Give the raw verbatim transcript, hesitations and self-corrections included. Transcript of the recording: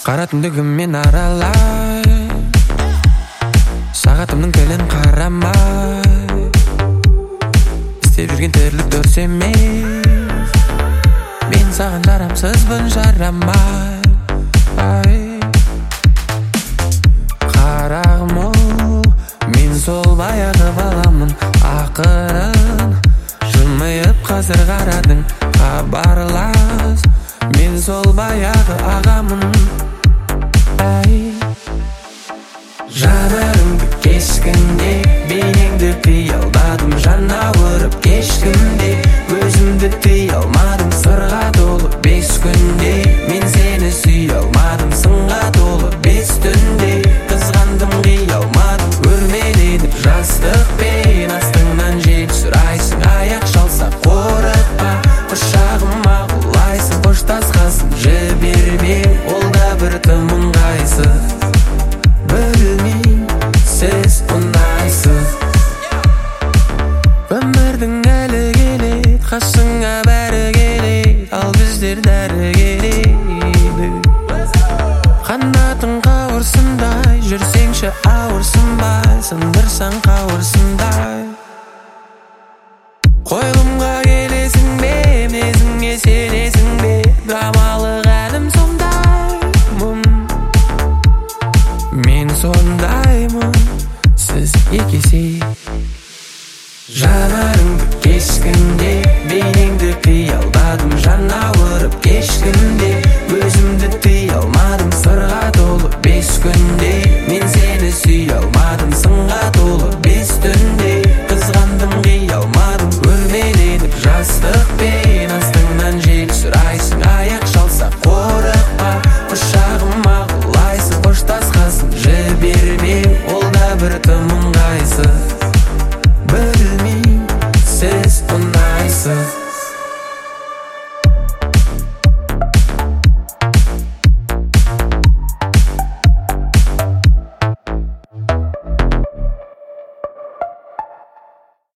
Қара түндігіммен аралай, сағатымның тілін қарамай, істеп жүрген тірлік дұрыс емес. Мен саған жарамсызбын, жарамай. Ай, қарағым-ау, мен сол баяғы баламын. Ақырын жымиып қазір қарадың, хабарлас. Мен сол баяғы ағамын. Ай, жанарымды кескінде, бейнеңді тыя алмадым. Жан ауырып кешкімде, өзімді тыя алмадым. Сырға толы бес күнде, мен сені сүйе алмадым. Сынға толы бес түнде, қызғандым қия алмадым. Өрмеледіп жастықпен, астыңнан жел сұрайсың. Аяқ шалса қорықпа, құшағыма құлайсың. Қоштасқасын жіберме, ол да бір тым ыңғайсыз. Білмеймін, сіз ұнайсыз. Өмірдің әлі келеді, қасыңа бәрі келеді, ал біздер дәрі келеді. Қанатың қауырсындай, жүрсеңші ауырсынбай, сындырсаң қауырсындай. Қойылымға келесің бе, мінезіңе сенесің бе, драмалық әлім сондай. Мен сондай.